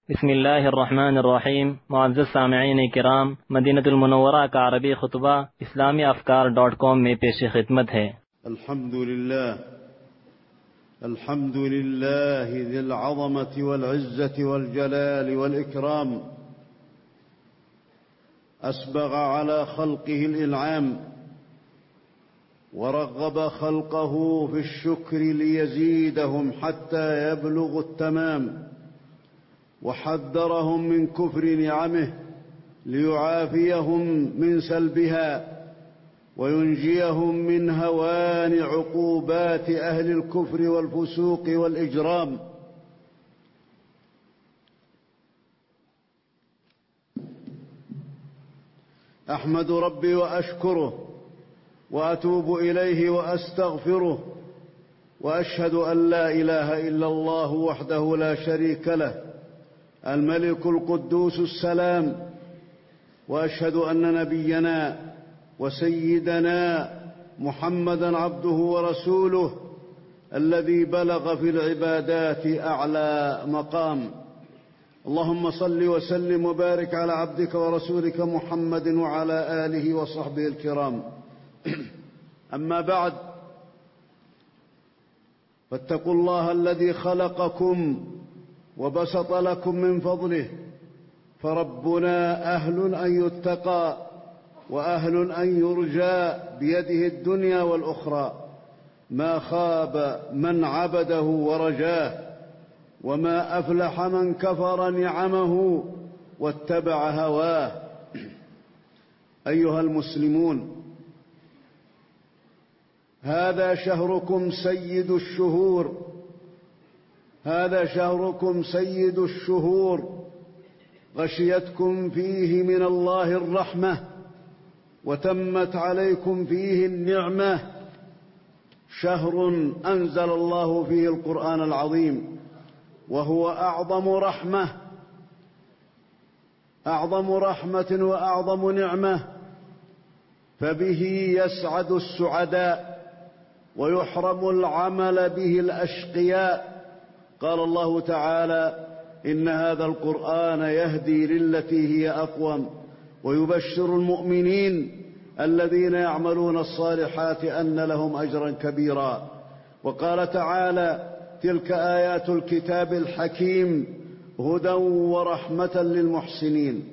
بسم الله الرحمن الرحیم. معزز سامعین کرام، مدینہ المنورہ کا عربی خطبہ اسلامی افکار.com میں پیش خدمت ہے۔ الحمد لله ذي العظمة والعزة والجلال والإكرام، أسبغ على خلقه الإنعام ورغب خلقه في الشكر ليزيدهم حتى يبلغوا التمام، وحذرهم من كفر نعمه ليعافيهم من سلبها وينجيهم من هوان عقوبات أهل الكفر والفسوق والإجرام. أحمد ربي وأشكره وأتوب إليه وأستغفره، وأشهد أن لا إله إلا الله وحده لا شريك له الملك القدوس السلام، وأشهد أن نبينا وسيدنا محمدًا عبده ورسوله الذي بلغ في العبادات أعلى مقام. اللهم صل وسلم وبارك على عبدك ورسولك محمد وعلى آله وصحبه الكرام. أما بعد، فاتقوا الله الذي خلقكم وبسط لكم من فضله، فربنا أهل أن يتقى وأهل أن يرجى بيده الدنيا والأخرى. ما خاب من عبده ورجاه، وما أفلح من كفر نعمه واتبع هواه. أيها المسلمون، هذا شهركم سيد الشهور، هذا شهركم سيد الشهور، غشيتكم فيه من الله الرحمة وتمت عليكم فيه النعمة. شهر أنزل الله فيه القرآن العظيم، وهو أعظم رحمة وأعظم نعمة، فبه يسعد السعداء ويحرم العمل به الأشقياء. قال الله تعالى: إن هذا القرآن يهدي للتي هي أقوم ويبشر المؤمنين الذين يعملون الصالحات أن لهم أجرا كبيرا. وقال تعالى: تلك آيات الكتاب الحكيم هدى ورحمة للمحسنين.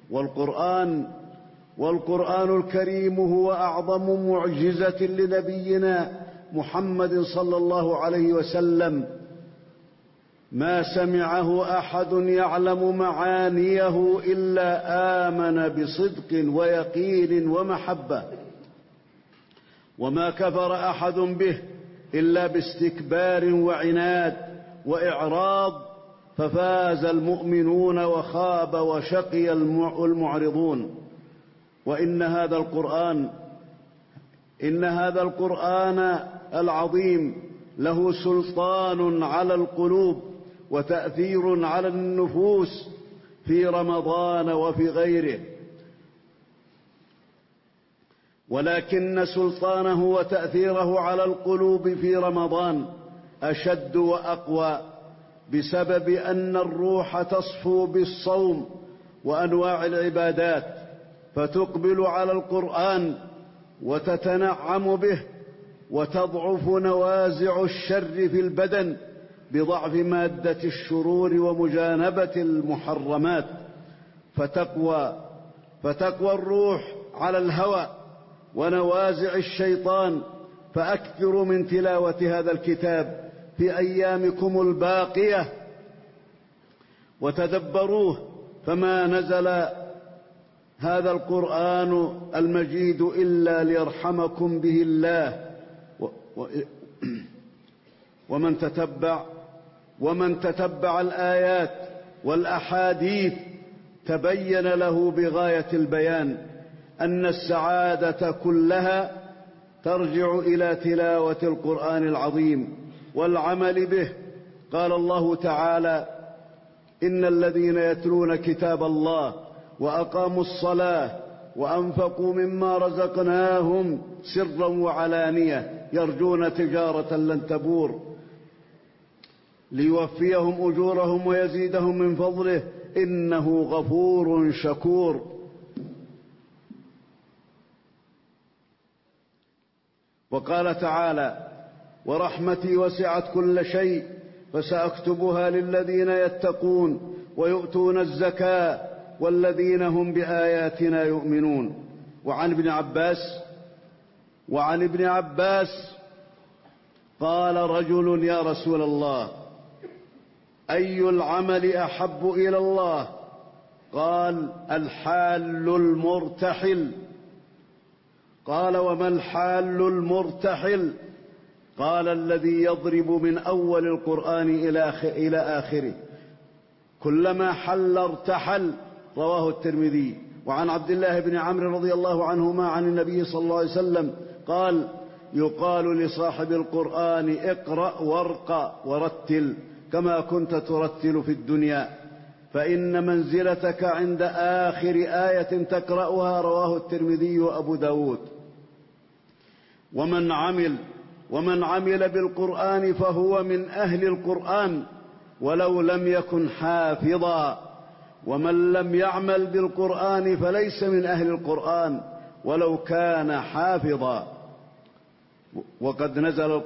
والقرآن الكريم هو أعظم معجزة لنبينا محمد صلى الله عليه وسلم، ما سمعه أحد يعلم معانيه إلا آمن بصدق ويقين ومحبة، وما كفر أحد به إلا باستكبار وعناد وإعراض، ففاز المؤمنون وخاب وشقي المعرضون. وإن هذا القرآن العظيم له سلطان على القلوب وتأثير على النفوس في رمضان وفي غيره، ولكن سلطانه وتأثيره على القلوب في رمضان أشد وأقوى، بسبب أن الروح تصفو بالصوم وأنواع العبادات، فتقبل على القرآن وتتنعم به، وتضعف نوازع الشر في البدن بضعف مادة الشرور ومجانبة المحرمات، فتقوى الروح على الهوى ونوازع الشيطان. فأكثروا من تلاوة هذا الكتاب في أيامكم الباقية وتدبروه، فما نزل هذا القرآن المجيد إلا ليرحمكم به الله. ومن تتبع الآيات والأحاديث تبين له بغاية البيان أن السعادة كلها ترجع إلى تلاوة القرآن العظيم والعمل به. قال الله تعالى: إن الذين يتلون كتاب الله وأقاموا الصلاة وأنفقوا مما رزقناهم سرا وعلانية يرجون تجارة لن تبور. ليوفيهم أجورهم ويزيدهم من فضله إنه غفور شكور. وقال تعالى: ورحمتي وسعت كل شيء فسأكتبها للذين يتقون ويؤتون الزكاة والذين هم بآياتنا يؤمنون. وعن ابن عباس قال رجل: يا رسول الله، أي العمل أحب إلى الله؟ قال: الحال المرتحل. قال: وما الحال المرتحل؟ قال: الذي يضرب من أول القرآن إلى آخره، كلما حل ارتحل. رواه الترمذي. وعن عبد الله بن عمرو رضي الله عنهما عن النبي صلى الله عليه وسلم قال: يقال لصاحب القرآن: اقرأ وارق ورتل كما كنت ترتل في الدنيا، فإن منزلتك عند آخر آية تقرأها. رواه الترمذي وأبو داود. ومن عمل بالقرآن فهو من أهل القرآن ولو لم يكن حافظا، ومن لم يعمل بالقرآن فليس من أهل القرآن ولو كان حافظا. وقد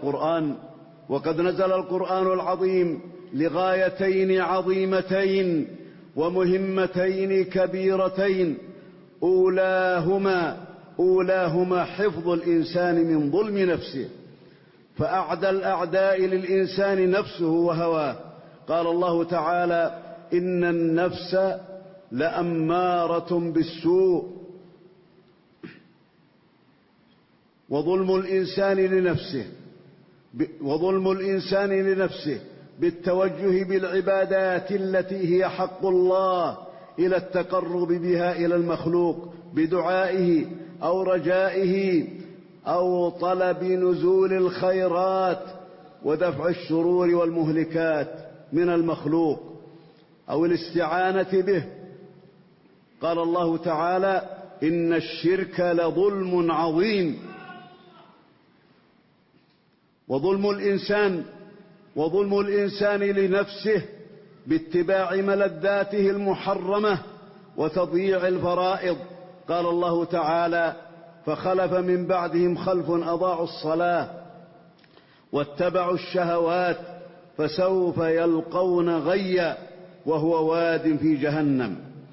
نزل القرآن العظيم لغايتين عظيمتين ومهمتين كبيرتين، أولاهما حفظ الإنسان من ظلم نفسه، فأعدى الأعداء للإنسان نفسه وهواه. قال الله تعالى: إن النفس لأمارة بالسوء. وظلم الإنسان لنفسه بالتوجه بالعبادات التي هي حق الله إلى التقرب بها إلى المخلوق بدعائه أو رجائه أو طلب نزول الخيرات ودفع الشرور والمهلكات من المخلوق أو الاستعانة به. قال الله تعالى: إن الشرك لظلم عظيم. وظلم الإنسان لنفسه باتباع ملذاته المحرمة وتضييع الفرائض. قال الله تعالى: فخلف من بعدهم خلف أضاعوا الصلاة واتبعوا الشهوات فسوف يلقون غيا وهو واد في جهنم.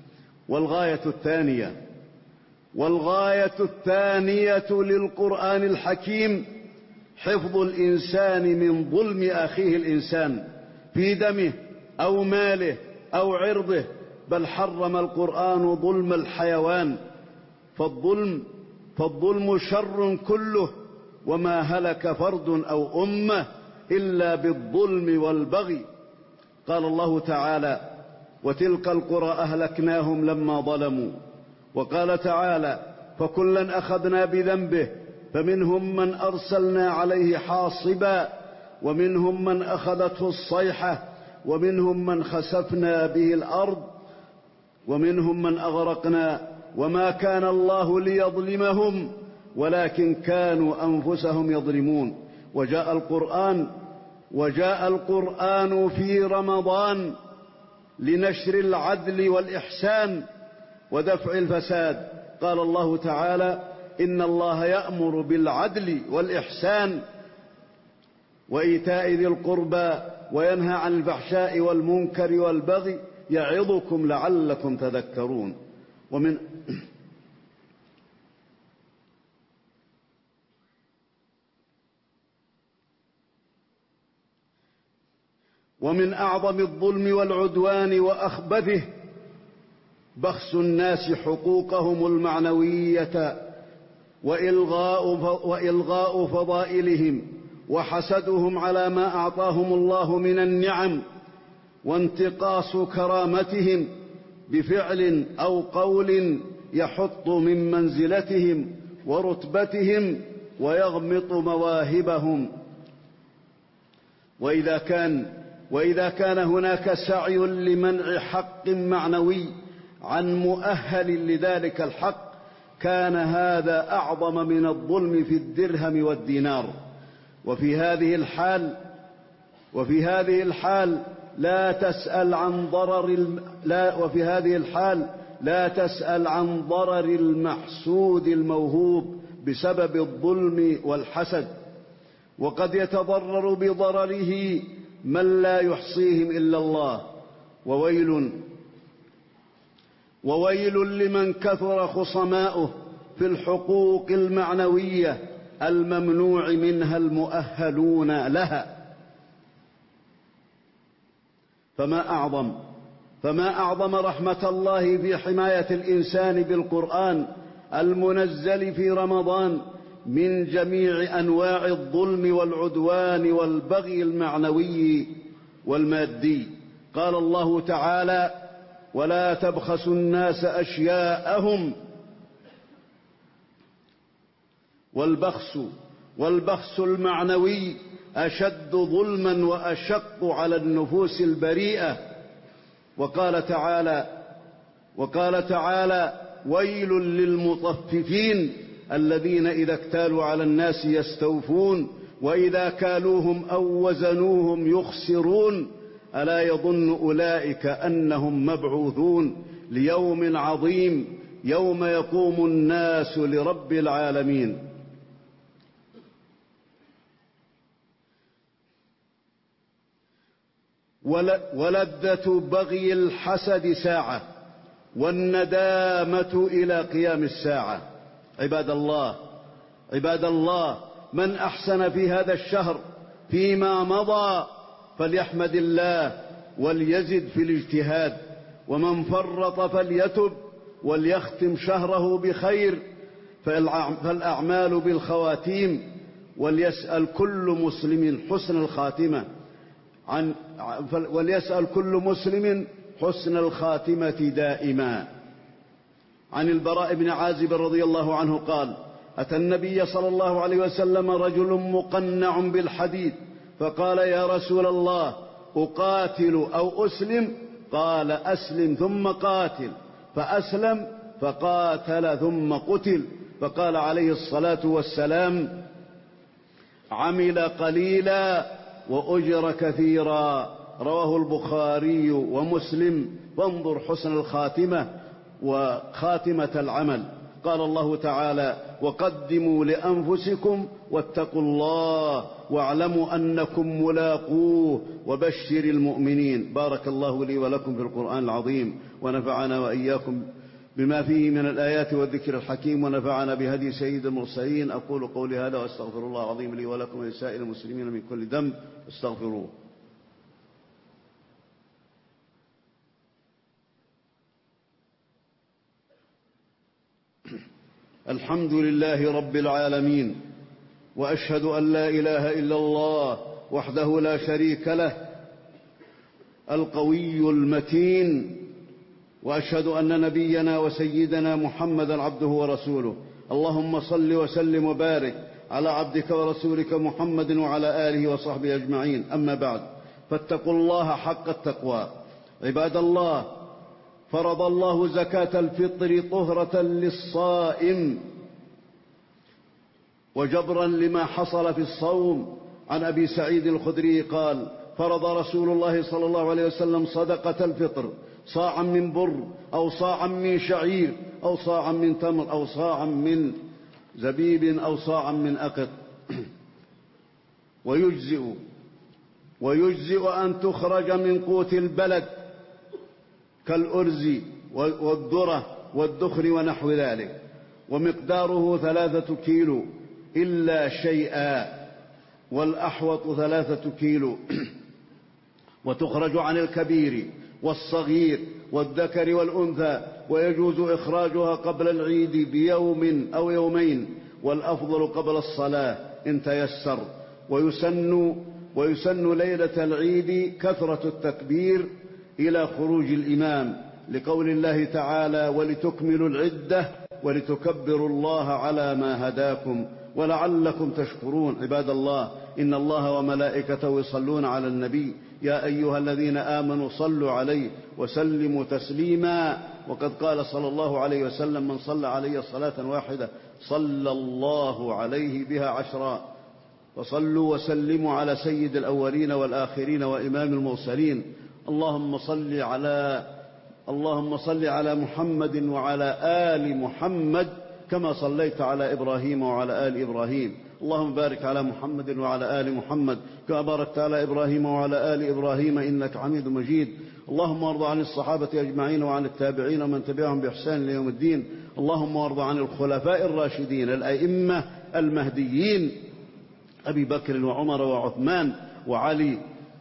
والغاية الثانية للقرآن الحكيم حفظ الإنسان من ظلم أخيه الإنسان في دمه أو ماله أو عرضه، بل حرم القرآن ظلم الحيوان، فالظلم شر كله، وما هلك فرد أو أمة إلا بالظلم والبغي. قال الله تعالى: وتلك القرى أهلكناهم لما ظلموا. وقال تعالى: فكلا أخذنا بذنبه فمنهم من أرسلنا عليه حاصبا ومنهم من أخذته الصيحة ومنهم من خسفنا به الأرض ومنهم من أغرقنا وما كان الله ليظلمهم ولكن كانوا أنفسهم يظلمون. وجاء القرآن في رمضان لنشر العدل والإحسان ودفع الفساد. قال الله تعالى: إن الله يأمر بالعدل والإحسان وإيتاء ذي القربى وينهى عن الفحشاء والمنكر والبغي يعظكم لعلكم تذكرون. ومن أعظم الظلم والعدوان وأخبثه بخس الناس حقوقهم المعنوية وإلغاء فضائلهم وحسدهم على ما أعطاهم الله من النعم وانتقاص كرامتهم بفعل أو قول يحط من منزلتهم ورتبتهم ويغمط مواهبهم. وإذا كان هناك سعي لمنع حق معنوي عن مؤهل لذلك الحق كان هذا أعظم من الظلم في الدرهم والدينار. وفي هذه الحال وفي هذه الحال لا تسأل عن ضرر المحسود الموهوب بسبب الظلم والحسد، وقد يتضرر بضرره من لا يحصيهم إلا الله. وويل لمن كثر خصماؤه في الحقوق المعنوية الممنوع منها المؤهلون لها. فما أعظم رحمة الله في حماية الإنسان بالقرآن المنزل في رمضان من جميع أنواع الظلم والعدوان والبغي المعنوي والمادي. قال الله تعالى: ولا تبخسوا الناس أشياءهم. والبخس المعنوي أشد ظلما وأشق على النفوس البريئة. وقال تعالى: ويل للمطففين الذين إذا اكتالوا على الناس يستوفون وإذا كالوهم أو وزنوهم يخسرون ألا يظن أولئك أنهم مبعوثون ليوم عظيم يوم يقوم الناس لرب العالمين. ولذة بغي الحسد ساعة، والندامة إلى قيام الساعة. عباد الله، من أحسن في هذا الشهر فيما مضى فليحمد الله وليزد في الاجتهاد، ومن فرط فليتب وليختم شهره بخير، فالأعمال بالخواتيم، وليسأل كل مسلم حسن الخاتمة دائما. عن البراء بن عازب رضي الله عنه قال: أتى النبي صلى الله عليه وسلم رجل مقنع بالحديد فقال: يا رسول الله، أقاتل أو أسلم؟ قال: أسلم ثم قاتل. فأسلم فقاتل ثم قتل. فقال عليه الصلاة والسلام: عمل قليلا وأجر كثيرا. رواه البخاري ومسلم. فانظر حسن الخاتمة وخاتمة العمل. قال الله تعالى: وقدموا لأنفسكم واتقوا الله واعلموا أنكم ملاقوه وبشر المؤمنين. بارك الله لي ولكم في القرآن العظيم، ونفعنا وإياكم بما فيه من الآيات والذكر الحكيم، ونفعنا بهدي سيد المرسلين. أقول قولي هذا وأستغفر الله العظيم لي ولكم ولسائر المسلمين من كل ذنب استغفروه. الحمد لله رب العالمين، وأشهد أن لا إله إلا الله وحده لا شريك له القوي المتين، وأشهد أن نبينا وسيدنا محمدا عبده ورسوله. اللهم صل وسلم وبارك على عبدك ورسولك محمد وعلى آله وصحبه أجمعين. أما بعد، فاتقوا الله حق التقوى. عباد الله، فرض الله زكاة الفطر طهرة للصائم وجبرا لما حصل في الصوم. عن أبي سعيد الخدري قال: فرض رسول الله صلى الله عليه وسلم صدقة الفطر صاعا من بر أو صاعا من شعير أو صاعا من تمر أو صاعا من زبيب أو صاعا من أقط. ويجزئ أن تخرج من قوت البلد كالأرز والذرة والدخن ونحو ذلك، ومقداره 3 كيلو إلا شيئا، والأحوط 3 كيلو. وتخرج عن الكبير والصغير والذكر والأنثى، ويجوز إخراجها قبل العيد بيوم أو يومين، والأفضل قبل الصلاة إن تيسر. ويسن ليلة العيد كثرة التكبير إلى خروج الإمام، لقول الله تعالى: ولتكملوا العدة ولتكبروا الله على ما هداكم ولعلكم تشكرون. عباد الله، إن الله وملائكته يصلون على النبي، يا أيها الذين آمنوا صلوا عليه وسلموا تسليما. وقد قال صلى الله عليه وسلم: من صلى علي صلاة واحدة صلى الله عليه بها 10. وصلوا وسلموا على سيد الأولين والآخرين وإمام المرسلين. اللهم صل على محمد وعلى آل محمد كما صليت على إبراهيم وعلى آل إبراهيم. اللهم بارك على محمد وعلى آل محمد كما باركت على إبراهيم وعلى آل إبراهيم إنك حميد مجيد. اللهم وارض عن الصحابة أجمعين وعن التابعين ومن تبعهم بإحسان ليوم الدين. اللهم وارض عن الخلفاء الراشدين الأئمة المهديين أبي بكر وعمر وعثمان وعلي.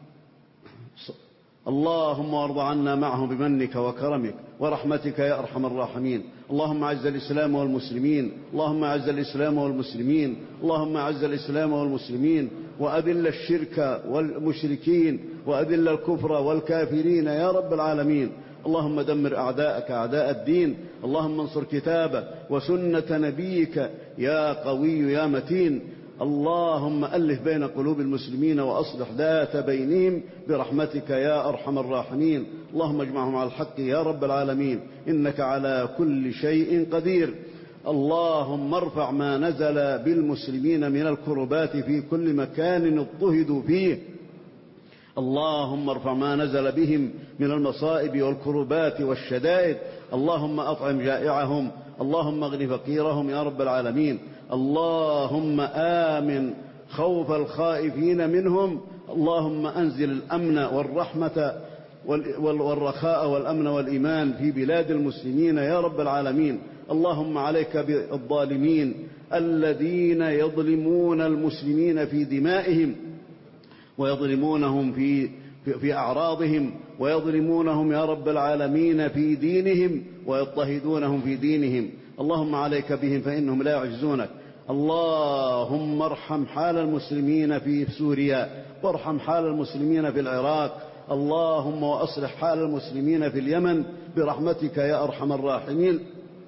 اللهم وارض عنا معهم بمنك وكرمك ورحمتك يا أرحم الراحمين. اللهم أعز الإسلام والمسلمين، اللهم أعز الإسلام والمسلمين، اللهم أعز الإسلام والمسلمين، وأذل الشرك والمشركين، وأذل الكفر والكافرين يا رب العالمين. اللهم دمر أعداءك أعداء الدين. اللهم انصر كتابك وسنة نبيك يا قوي يا متين. اللهم ألف بين قلوب المسلمين وأصلح ذات بينهم برحمتك يا أرحم الراحمين. اللهم اجمعهم على الحق يا رب العالمين إنك على كل شيء قدير. اللهم ارفع ما نزل بالمسلمين من الكربات في كل مكان اضطهدوا فيه. اللهم ارفع ما نزل بهم من المصائب والكربات والشدائد. اللهم أطعم جائعهم، اللهم اغن فقيرهم يا رب العالمين. اللهم آمن خوف الخائفين منهم. اللهم أنزل الأمن والرحمة والرخاء والأمن والإيمان في بلاد المسلمين يا رب العالمين. اللهم عليك بالظالمين الذين يظلمون المسلمين في دمائهم ويظلمونهم في أعراضهم ويظلمونهم يا رب العالمين في دينهم ويضطهدونهم في دينهم. اللهم عليك بهم فإنهم لا يعجزونك. اللهم ارحم حال المسلمين في سوريا وارحم حال المسلمين في العراق. اللهم وأصلح حال المسلمين في اليمن برحمتك يا أرحم الراحمين.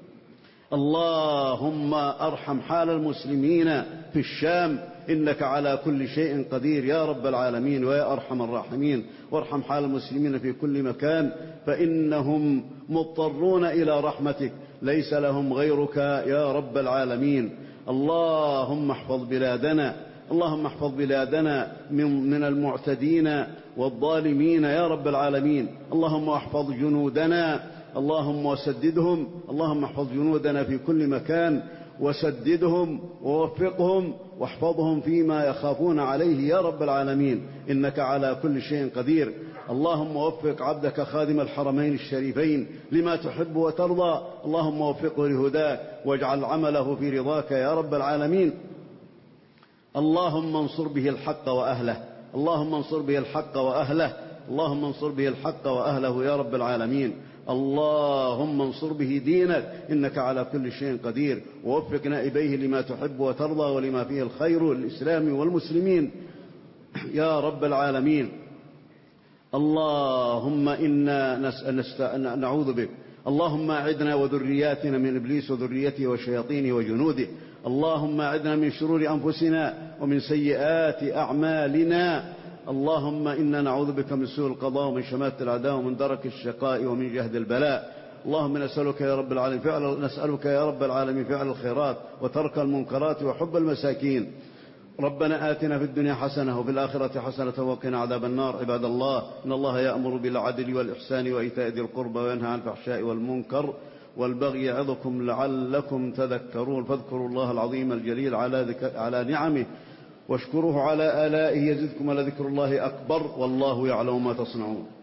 اللهم ارحم حال المسلمين في الشام إنك على كل شيء قدير يا رب العالمين ويا أرحم الراحمين. وارحم حال المسلمين في كل مكان فإنهم مضطرون إلى رحمتك ليس لهم غيرك يا رب العالمين. اللهم احفظ بلادنا، اللهم احفظ بلادنا من المعتدين والظالمين يا رب العالمين. اللهم احفظ جنودنا، اللهم وسددهم. اللهم احفظ جنودنا في كل مكان وسددهم ووفقهم واحفظهم فيما يخافون عليه يا رب العالمين إنك على كل شيء قدير. اللهم وفق عبدك خادم الحرمين الشريفين لما تحب وترضى. اللهم وفقه لهداك واجعل عمله في رضاك يا رب العالمين. اللهم انصر به الحق وأهله، اللهم انصر به الحق وأهله، اللهم انصر به الحق وأهله يا رب العالمين. اللهم انصر به دينك إنك على كل شيء قدير. ووفق نائبيه لما تحب وترضى ولما فيه الخير للإسلام والمسلمين يا رب العالمين. اللهم إنا نعوذ بك. اللهم أعدنا وذرياتنا من إبليس وذريته وشياطينه وجنوده. اللهم أعدنا من شرور أنفسنا ومن سيئات أعمالنا. اللهم إنا نعوذ بك من سوء القضاء ومن شماتة الأعداء ومن درك الشقاء ومن جهد البلاء. اللهم نسألك يا رب العالمين فعل الخيرات وترك المنكرات وحب المساكين. ربنا آتنا في الدنيا حسنة وفي الآخرة حسنة وقنا عذاب النار. عباد الله، إن الله يأمر بالعدل والإحسان وإيتاء ذي القربى وينهى عن الفحشاء والمنكر والبغي يعظكم لعلكم تذكرون. فاذكروا الله العظيم الجليل على نعمه واشكروه على آلائه يزدكم ولذكر الله أكبر والله يعلم ما تصنعون.